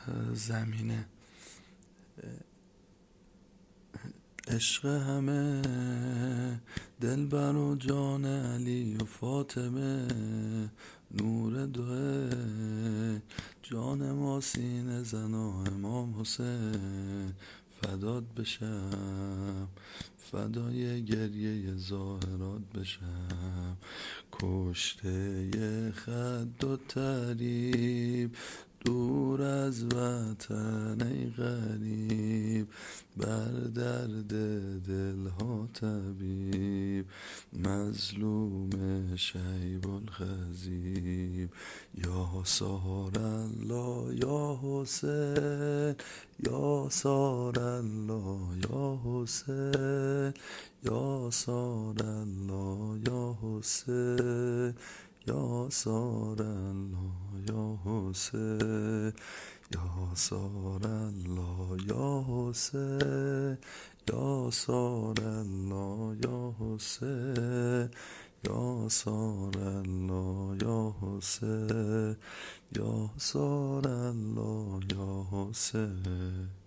زمینه. عشق همه دلبر و جان علی و فاطمه، نور دوه جان ما سینه زنا امام حسین. فدات بشم، فدای گریه ظاهرات بشم، کشته خد و تریب دور از وطن ای غریب، بر درد دلها طبیب، مظلوم شیب الخضیب. یا سار الله یا حسین، یا سار الله یا حسین، یا سار الله یا حسین، یا سار الله یا حسین، یا سار الله یا حسین، یا سار الله یا حسین، یا سار الله یا حسین، یا سار الله یا حسین.